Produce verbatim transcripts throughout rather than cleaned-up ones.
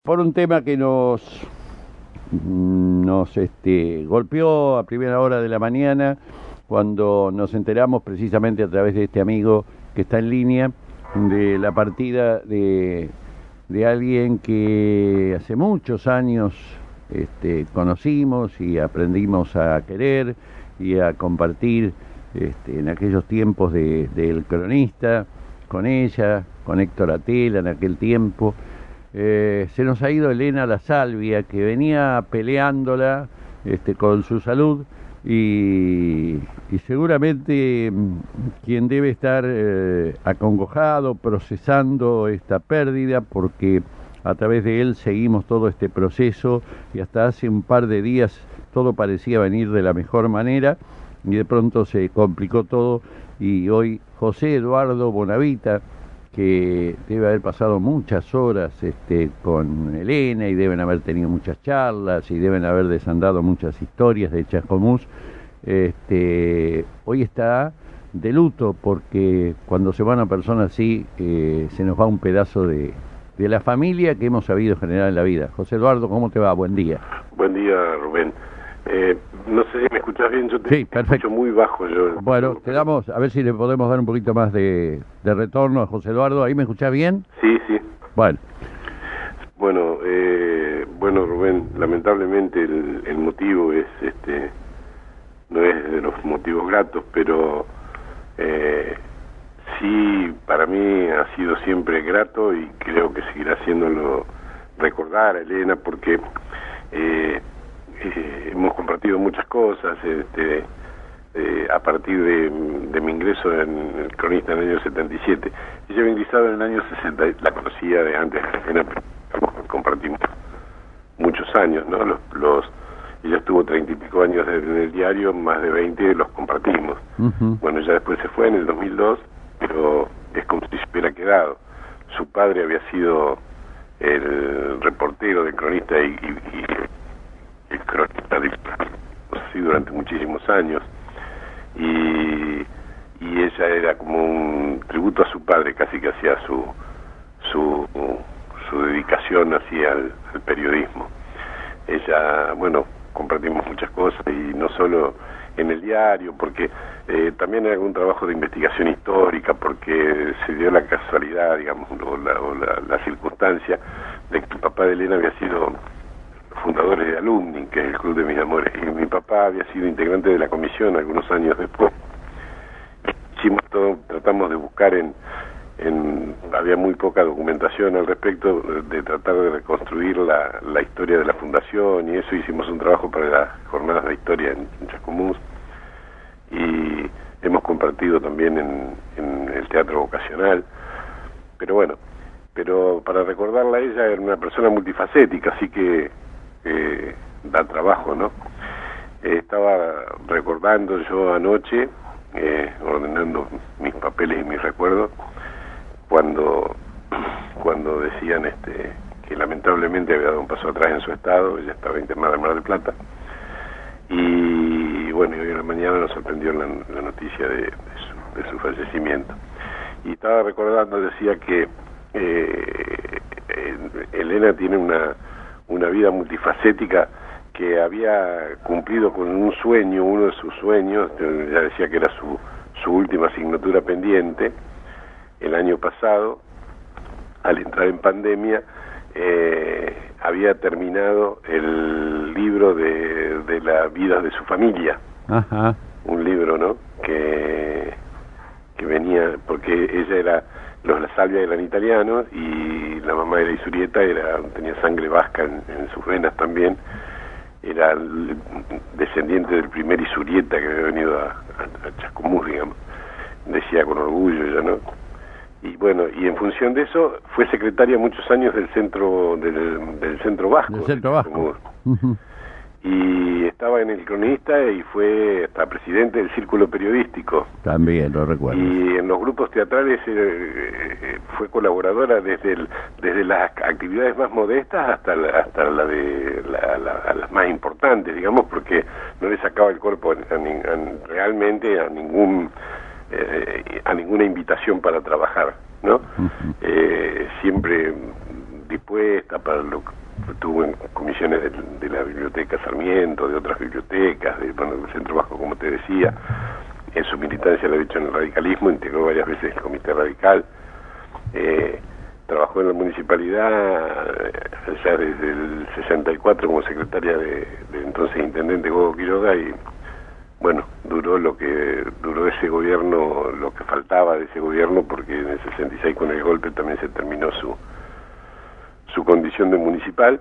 Por un tema que nos nos este, golpeó a primera hora de la mañana, cuando nos enteramos precisamente a través de este amigo que está en línea, de la partida de, de alguien que hace muchos años este, conocimos y aprendimos a querer y a compartir este, en aquellos tiempos de, del cronista, con ella, con Héctor Atela en aquel tiempo. Eh, se nos ha ido Elena La Salvia, que venía peleándola este, con su salud y, y seguramente quien debe estar eh, acongojado, procesando esta pérdida, porque a través de él seguimos todo este proceso y hasta hace un par de días todo parecía venir de la mejor manera y de pronto se complicó todo y hoy José Eduardo Bonavita, que debe haber pasado muchas horas este, con Elena y deben haber tenido muchas charlas y deben haber desandado muchas historias de Chascomús, este, hoy está de luto porque cuando se va una persona así eh, se nos va un pedazo de, de la familia que hemos sabido generar en la vida. José Eduardo, ¿cómo te va? Buen día. Buen día, Rubén. Eh, no sé si me escuchas bien, yo te sí, perfecto. escucho muy bajo. Yo, bueno, te damos, a ver si le podemos dar un poquito más de, de retorno a José Eduardo. ¿Ahí me escuchás bien? Sí, sí. Bueno. Bueno, eh, bueno, Rubén, lamentablemente el, el motivo es, este, no es de los motivos gratos, pero eh, sí, para mí ha sido siempre grato y creo que seguirá haciéndolo recordar a Elena, porque eh, Eh, hemos compartido muchas cosas este, eh, a partir de, de mi ingreso en el cronista en el año setenta y siete. Ella había ingresado en el año sesenta, la conocía de antes, compartimos muchos años, ¿no? Los, los, ella estuvo treinta y pico años en el diario, más de veinte los compartimos. Uh-huh. Bueno, ella después se fue en el dos mil dos, pero es como si se hubiera quedado. Su padre había sido el reportero del cronista y, y, y el cronista de, así durante muchísimos años y, y ella era como un tributo a su padre, casi que hacía su su, su dedicación hacia el, el periodismo. Ella, bueno, compartimos muchas cosas y no solo en el diario, porque eh, también hay algún trabajo de investigación histórica, porque se dio la casualidad, digamos, o la, o la, la circunstancia de que el papá de Elena había sido fundadores de Alumni, que es el Club de Mis Amores, y mi papá había sido integrante de la comisión algunos años después. Hicimos todo, tratamos de buscar en, en había muy poca documentación al respecto, de tratar de reconstruir la, la historia de la fundación, y eso hicimos un trabajo para las jornadas de historia en, en Chascomús, y hemos compartido también en, en el teatro vocacional, pero bueno, pero para recordarla a ella era una persona multifacética, así que Eh, da trabajo, ¿no? Eh, estaba recordando yo anoche, eh, ordenando mis papeles y mis recuerdos, cuando cuando decían este que lamentablemente había dado un paso atrás en su estado. Ella estaba internada en Mar del Plata, y bueno, y hoy en la mañana nos sorprendió la, la noticia de, de, su, de su fallecimiento. Y estaba recordando, decía que eh, Elena tiene una una vida multifacética, que había cumplido con un sueño, uno de sus sueños, ya decía que era su, su última asignatura pendiente, el año pasado, al entrar en pandemia, eh, había terminado el libro de, de la vida de su familia. Ajá. Un libro, ¿no?, que, que venía, porque ella era, los La Salvia eran italianos y la mamá era Isurieta, era, tenía sangre vasca en, en sus venas también, era el descendiente del primer Isurieta que había venido a, a, a Chascomús, digamos, decía con orgullo ella, ¿no? Y bueno, y en función de eso fue secretaria muchos años del centro del, del centro vasco, del centro vasco. Uh-huh. Y estaba en el cronista y fue hasta presidente del círculo periodístico. También lo recuerdo. Y en los grupos teatrales eh, fue colaboradora desde el, desde las actividades más modestas hasta la, hasta la de la, la, a las más importantes, digamos, porque no le sacaba el cuerpo a, a, a, realmente a ningún eh, a ninguna invitación para trabajar, ¿no? Uh-huh. eh, siempre dispuesta para lo que estuvo en comisiones de, de la biblioteca Sarmiento, de otras bibliotecas, de, bueno, del Centro Vasco, como te decía. En su militancia lo ha dicho en el radicalismo, integró varias veces el Comité Radical, eh, trabajó en la municipalidad eh, ya desde el sesenta y cuatro como secretaria de, del entonces intendente Gogo Quiroga, y bueno, duró lo que duró ese gobierno, lo que faltaba de ese gobierno, porque en el sesenta y seis con el golpe también se terminó su su condición de municipal,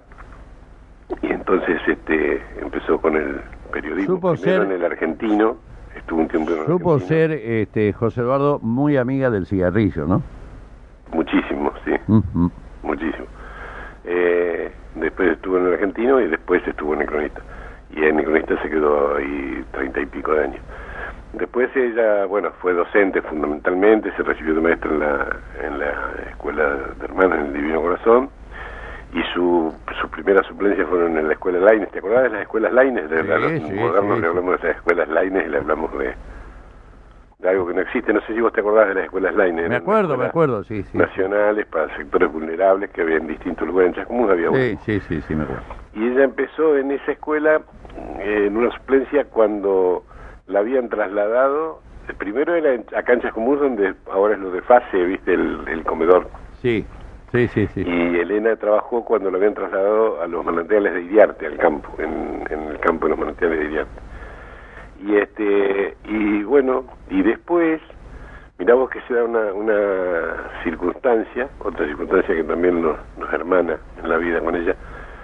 y entonces este empezó con el periodismo. Supo primero ser, en el Argentino, estuvo un tiempo en el Supo Argentino. ser, este, José Eduardo, muy amiga del cigarrillo, ¿no? Muchísimo, sí, Uh-huh. muchísimo. Eh, después estuvo en el Argentino y después estuvo en el Cronista. Y en el Cronista se quedó ahí treinta y pico de años. Después ella, bueno, fue docente fundamentalmente, se recibió de maestra en la, en la Escuela de Hermanas en el Divino Corazón, y su, sus primeras suplencias fueron en la Escuela Laines. ¿Te acordás de las Escuelas Laines? De, Sí, de los sí, modernos sí, le hablamos de las Escuelas Laines y le hablamos de, de algo que no existe. No sé si vos te acordás de las Escuelas Laines. Me acuerdo, me acuerdo, sí, sí. Nacionales para sectores vulnerables que había en distintos lugares. En Chascomús había Sí, uno. sí, sí, sí, me acuerdo. Y ella empezó en esa escuela eh, en una suplencia cuando la habían trasladado. Primero era en, acá en Chascomús, donde ahora es lo de Fase, viste, el, el comedor. Sí, sí, sí, sí. Y Elena trabajó cuando lo habían trasladado a los manantiales de Iriarte, al campo, en, en el campo de los manantiales de Iriarte. Y este, y bueno, y después, mirá vos que se da una, una circunstancia, otra circunstancia que también nos, nos hermana en la vida con ella.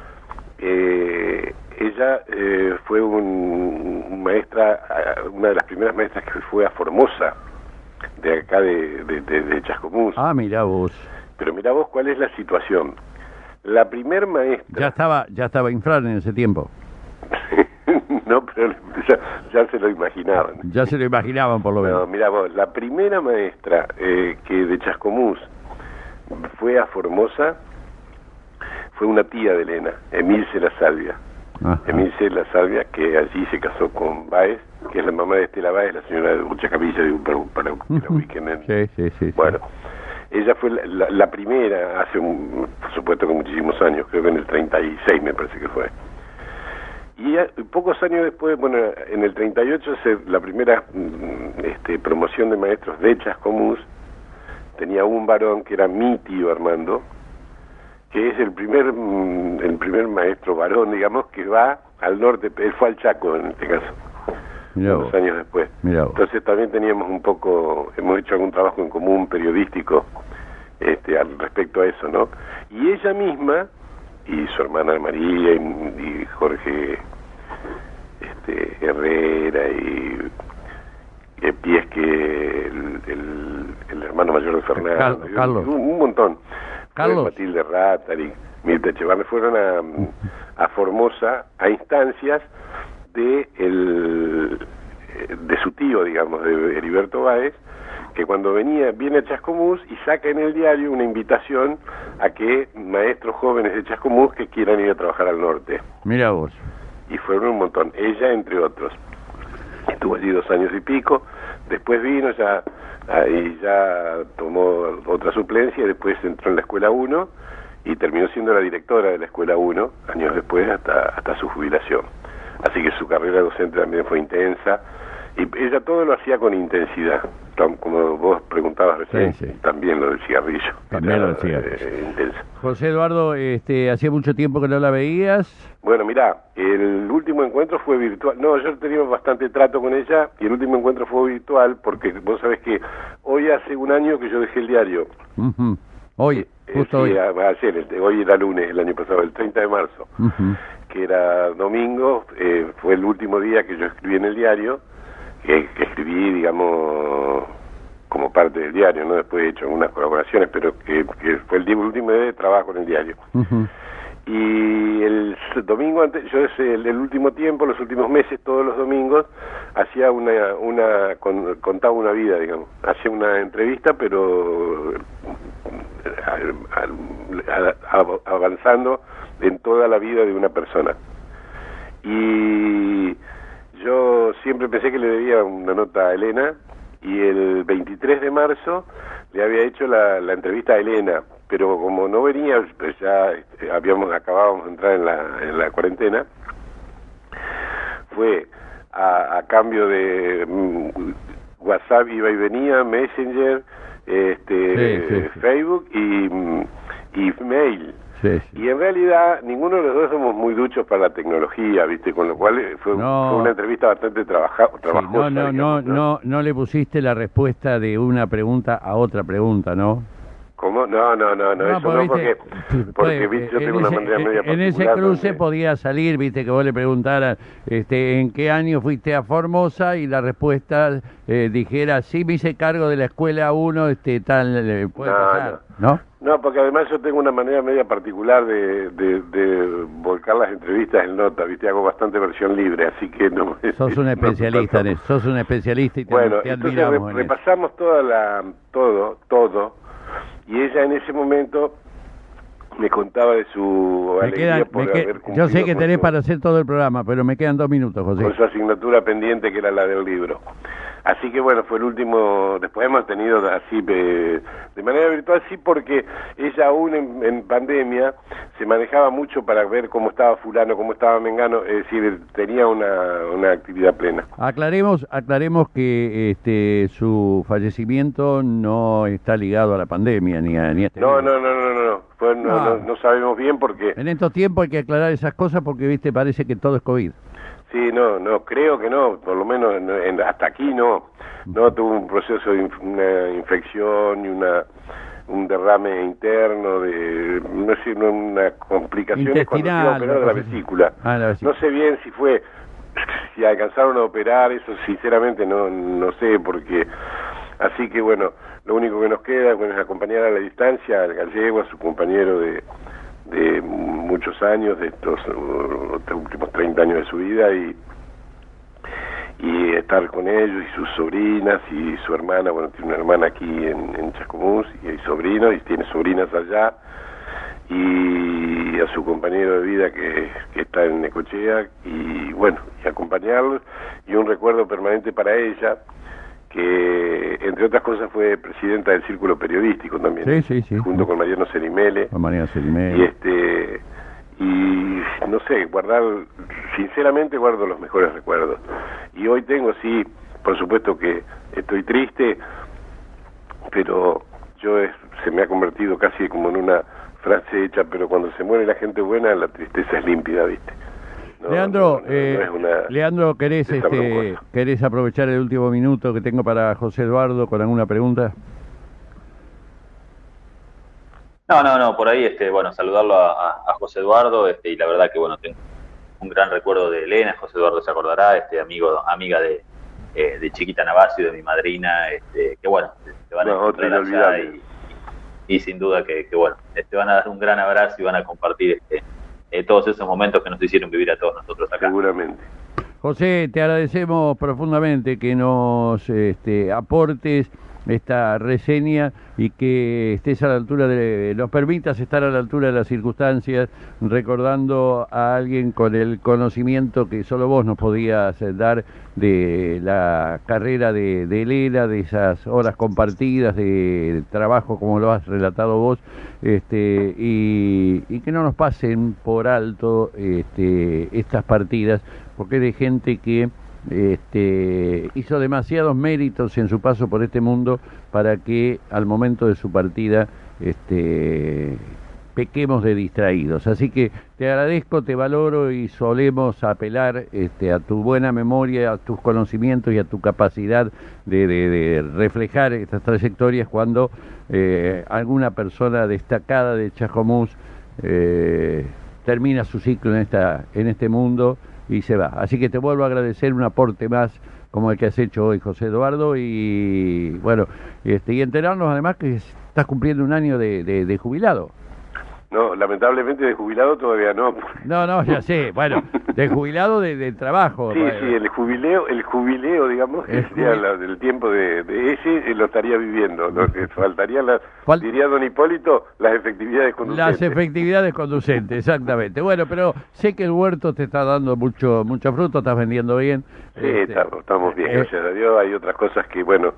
Eh, ella eh, fue un, un maestra, una de las primeras maestras que fue a Formosa, de acá de, de, de, de Chascomús. Ah, mirá vos. Pero mirá vos cuál es la situación. La primer maestra... Ya estaba, ya estaba Infran en ese tiempo. No, pero ya, ya se lo imaginaban. Ya se lo imaginaban, por lo menos. No, mirá vos, la primera maestra eh, que de Chascomús fue a Formosa fue una tía de Elena, Emilce La Salvia. Ajá. Emilce La Salvia, que allí se casó con Báez, que es la mamá de Estela Báez, la señora de Mucha Capilla, de, para, para que la ubiquen en... Sí, sí, sí. Bueno, ella fue la, la, la primera, hace un, por supuesto que muchísimos años, creo que en el treinta y seis me parece que fue. Y ya, pocos años después, bueno, en el treinta y ocho, se, la primera este, promoción de maestros de Chascomús, tenía un varón que era mi tío Armando, que es el primer el primer maestro varón, digamos, que va al norte. Él fue al Chaco en este caso, Mirá unos vos. años después. Mirá vos. Entonces también teníamos un poco, hemos hecho algún trabajo en común periodístico este, al respecto a eso, ¿no? Y ella misma, y su hermana María, y, y Jorge este, Herrera, y, y Piesque, el, el, el hermano mayor de Fernando, Carlos, y un, Carlos. Un, un montón. Carlos. Matilde Ratari, Mirta Echevarne, fueron a, a Formosa a instancias de el de su tío, digamos, de Heriberto Báez, que cuando venía, viene a Chascomús y saca en el diario una invitación a que maestros jóvenes de Chascomús que quieran ir a trabajar al norte. Mirá vos. Y fueron un montón, ella entre otros. Estuvo allí dos años y pico, después vino, ya ahí ya tomó otra suplencia, y después entró en la Escuela uno y terminó siendo la directora de la Escuela uno, años después, hasta, hasta su jubilación. Así que su carrera docente también fue intensa, y ella todo lo hacía con intensidad, como vos preguntabas recién, Sí, sí. también lo del cigarrillo. También era, lo del cigarrillo. eh, intenso. José Eduardo, este, ¿hacía mucho tiempo que no la veías? Bueno, mirá, el último encuentro fue virtual. No, yo tenía bastante trato con ella, y el último encuentro fue virtual, porque vos sabés que hoy hace un año que yo dejé el diario. Uh-huh. Hoy, Eh, justo sí, hoy. a- ayer, el- hoy era lunes, el año pasado, el treinta de marzo, Uh-huh. que era domingo, eh, fue el último día que yo escribí en el diario, que, que escribí, digamos, como parte del diario, ¿no? Después he hecho algunas colaboraciones, pero que, que fue el, día, el último día de trabajo en el diario. Uh-huh. Y el s- domingo antes, yo ese, el, el último tiempo, los últimos meses, todos los domingos, hacía una, una con- contaba una vida, digamos, hacía una entrevista, pero a- a- a- avanzando en toda la vida de una persona. Y yo siempre pensé que le debía una nota a Elena, y el veintitrés de marzo le había hecho la, la entrevista a Elena, pero como no venía, pues ya este, habíamos acabábamos de entrar en la, en la cuarentena, fue a, a cambio de mm, WhatsApp iba y venía, Messenger, este, sí, sí, sí. Facebook y, y mail. Sí, sí. Y en realidad ninguno de los dos somos muy duchos para la tecnología, ¿viste? Con lo cual fue, no. fue una entrevista bastante trabaja, trabajosa. Sí, no, no, digamos, no, no, no le pusiste la respuesta de una pregunta a otra pregunta, ¿no? ¿Cómo? No, no, no, no, no eso no, porque, viste, porque viste, yo tengo ese, una manera media en ese particular cruce donde... podía salir, viste, que vos le preguntaras este, ¿en qué año fuiste a Formosa? Y la respuesta eh, dijera, sí, me hice cargo de la escuela uno, este, tal, eh, puede no, pasar, ¿no? ¿no? No, porque además yo tengo una manera media particular de, de, de volcar las entrevistas en nota, viste, hago bastante versión libre, así que no... Sos un especialista no, en eso, sos un especialista y te, bueno, te entonces admiramos re, en repasamos eso. toda la, todo, todo, y ella en ese momento me contaba de su Me alegría quedan, por me que, haber yo sé que con tenés su, para hacer todo el programa, pero me quedan dos minutos, José. con su asignatura pendiente que era la del libro. Así que bueno, fue el último, después hemos tenido así de, de manera virtual, sí, porque ella aún en, en pandemia se manejaba mucho para ver cómo estaba fulano, cómo estaba mengano, es decir, tenía una, una actividad plena. Aclaremos, aclaremos que este su fallecimiento no está ligado a la pandemia ni a, ni a este No, virus. no, no, no, no, no, fue, no, No. no, no sabemos bien porque... En estos tiempos hay que aclarar esas cosas porque, viste, parece que todo es COVID. Sí, no, no, creo que no, por lo menos en, en, hasta aquí no, no tuvo un proceso de inf una infección y una un derrame interno de, no sé, una complicación cuando se iba a operar de la vesícula. Ah, la vesícula. No sé bien si fue, si alcanzaron a operar, eso sinceramente no, no sé, porque, así que bueno, lo único que nos queda bueno, es acompañar a la distancia al gallego, a su compañero de de muchos años, de estos uh, últimos treinta años de su vida, y y estar con ellos y sus sobrinas y su hermana, bueno, tiene una hermana aquí en, en Chascomús y hay sobrinos y tiene sobrinas allá, y a su compañero de vida que, que está en Necochea, y bueno, y acompañarlos, y un recuerdo permanente para ella, que entre otras cosas fue presidenta del Círculo Periodístico también, sí, sí, sí, junto sí. con Mariano Cerimele, Con Mariano Cerimele. y este y no sé, guardar, sinceramente guardo los mejores recuerdos, y hoy tengo, sí, por supuesto que estoy triste, pero yo es, se me ha convertido casi como en una frase hecha, pero cuando se muere la gente buena, la tristeza es límpida, ¿viste? No, Leandro, no, no, eh, no es una, Leandro, ¿querés, este, ¿querés aprovechar el último minuto que tengo para José Eduardo con alguna pregunta? No, no, no, por ahí, este, bueno, saludarlo a, a José Eduardo, este, y la verdad que, bueno, tengo un gran recuerdo de Elena, José Eduardo se acordará, este, amigo, amiga de, eh, de Chiquita Navasio, de mi madrina, este, que bueno, te van a no, encontrar allá y, y sin duda que, que, bueno, te van a dar un gran abrazo y van a compartir este, eh, todos esos momentos que nos hicieron vivir a todos nosotros acá. Seguramente. José, te agradecemos profundamente que nos este, aportes esta reseña y que estés a la altura de, nos permitas estar a la altura de las circunstancias, recordando a alguien con el conocimiento que solo vos nos podías dar de la carrera de, de Elena, de esas horas compartidas de trabajo como lo has relatado vos, este, y, y que no nos pasen por alto este, estas partidas, porque es de gente que Este, hizo demasiados méritos en su paso por este mundo para que al momento de su partida este, pequemos de distraídos. Así que te agradezco, te valoro y solemos apelar este, a tu buena memoria, a tus conocimientos y a tu capacidad de, de, de reflejar estas trayectorias cuando eh, alguna persona destacada de Chascomús eh, termina su ciclo en, esta, en este mundo y se va. Así que te vuelvo a agradecer un aporte más como el que has hecho hoy, José Eduardo, y bueno, este, y enterarnos además que estás cumpliendo un año de, de, de jubilado. No, lamentablemente de jubilado todavía no. No, no, ya sé, bueno, de jubilado de, de trabajo. Sí, bueno. sí, el jubileo, el jubileo, digamos, que El sería jubi- la, del tiempo de, de ese, eh, lo estaría viviendo. Lo que faltaría, la, Fal- diría don Hipólito, las efectividades Las conducentes. efectividades conducentes, exactamente. Bueno, pero sé que el huerto te está dando mucho mucho fruto, estás vendiendo bien. Sí, Este, estamos, estamos bien, eh, gracias a Dios. Hay otras cosas que, bueno,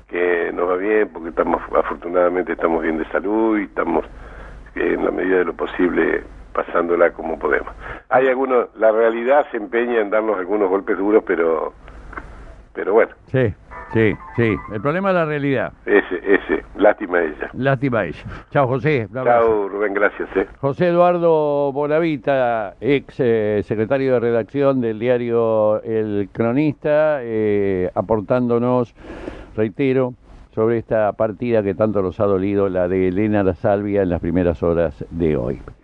que nos va bien, porque estamos afortunadamente estamos bien de salud y estamos eh, en la medida de lo posible pasándola como podemos. Hay algunos, la realidad se empeña en darnos algunos golpes duros, pero pero bueno. Sí, sí, sí. El problema es la realidad. Ese, ese. Lástima ella. Lástima ella. Chao, José. Chao, Rubén, gracias. Eh. José Eduardo Bonavita, ex eh, secretario de redacción del diario El Cronista, eh, aportándonos, reitero, sobre esta partida que tanto nos ha dolido, la de Elena La Salvia en las primeras horas de hoy.